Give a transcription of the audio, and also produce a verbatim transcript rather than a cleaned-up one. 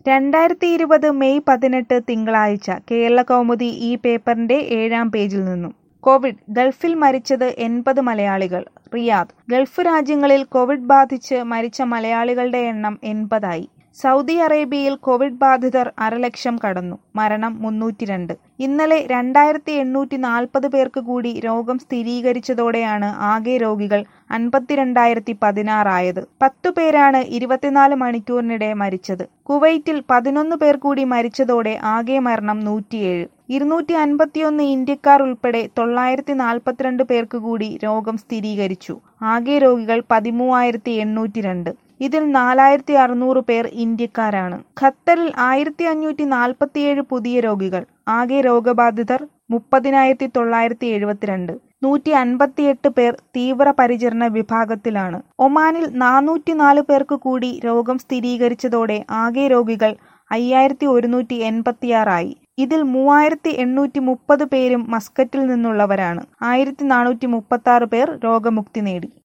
രണ്ടായിരത്തി ഇരുപത് മെയ് പതിനെട്ട് തിങ്കളാഴ്ച കേരളകൗമുദി ഈ പേപ്പറിന്റെ ഏഴാം പേജിൽ നിന്നും കോവിഡ് ഗൾഫിൽ മരിച്ചത് എൺപത് മലയാളികൾ റിയാദ് ഗൾഫ് രാജ്യങ്ങളിൽ കോവിഡ് ബാധിച്ച് മരിച്ച മലയാളികളുടെ എണ്ണം എൺപതായി. സൗദി അറേബ്യയിൽ കോവിഡ് ബാധിതർ അരലക്ഷം കടന്നു. മരണം മുന്നൂറ്റിരണ്ട്. ഇന്നലെ രണ്ടായിരത്തി എണ്ണൂറ്റി നാൽപ്പത് പേർക്ക് കൂടി രോഗം സ്ഥിരീകരിച്ചതോടെയാണ് ആകെ രോഗികൾ അൻപത്തിരണ്ടായിരത്തി പതിനാറായത്. പത്തു പേരാണ് ഇരുപത്തിനാല് മണിക്കൂറിനിടെ മരിച്ചത്. കുവൈറ്റിൽ പതിനൊന്ന് പേർ കൂടി മരിച്ചതോടെ ആകെ മരണം നൂറ്റിയേഴ്. ഇരുന്നൂറ്റി അൻപത്തിയൊന്ന് ഇന്ത്യക്കാർ ഉൾപ്പെടെ തൊള്ളായിരത്തി നാൽപ്പത്തിരണ്ട് പേർക്ക് കൂടി രോഗം സ്ഥിരീകരിച്ചു. ആകെ രോഗികൾ പതിമൂവായിരത്തി എണ്ണൂറ്റി രണ്ട്. ഇതിൽ നാലായിരത്തി അറുന്നൂറ് പേർ ഇന്ത്യക്കാരാണ്. ഖത്തറിൽ ആയിരത്തി അഞ്ഞൂറ്റി നാൽപ്പത്തിയേഴ് പുതിയ രോഗികൾ. ആകെ രോഗബാധിതർ മുപ്പതിനായിരത്തി തൊള്ളായിരത്തി എഴുപത്തിരണ്ട്. നൂറ്റി അൻപത്തിയെട്ട് പേർ തീവ്രപരിചരണ വിഭാഗത്തിലാണ്. ഒമാനിൽ നാനൂറ്റിനാല് പേർക്ക് കൂടി രോഗം സ്ഥിരീകരിച്ചതോടെ ആകെ രോഗികൾ അയ്യായിരത്തി ഒരുന്നൂറ്റി എൺപത്തിയാറായി. ഇതിൽ മൂവായിരത്തി എണ്ണൂറ്റി മുപ്പത് പേരും മസ്കറ്റിൽ നിന്നുള്ളവരാണ്. ആയിരത്തി നാനൂറ്റി മുപ്പത്തി ആറ് പേർ രോഗമുക്തി നേടി.